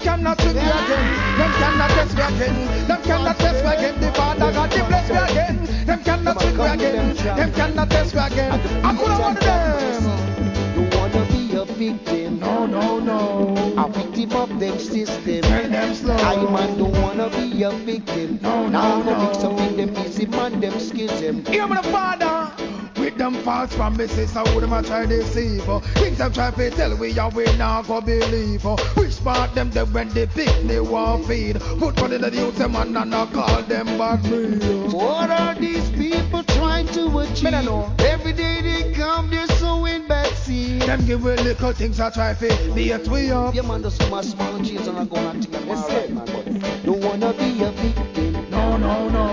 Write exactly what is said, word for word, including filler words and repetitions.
cannot trick me again. Them cannot test me again. Them cannot test me again. The Father God, they bless me again. Them cannot trick me again. Them cannot test me again. I could have one of them. You wanna be a victim? No, no, no. A victim of them system. Tell them slow. I man don't wanna be a victim. No, now no, no, no. mix up with them easy man, them schism. Hear me the Father. With them false promises, I would have tried to deceive. Things I'm trying to tell we and we not go believe. Which part them them when they pick they want feed. Put money in the youth them and not call them bad breed. What are these people trying to achieve? Me don't know. Every day they come, they're sowing bad seed. Them give we little things I try to be a way up. Yeah man, the small small cheese and I go and think I'm alright man, but don't wanna be a victim. No, no, no.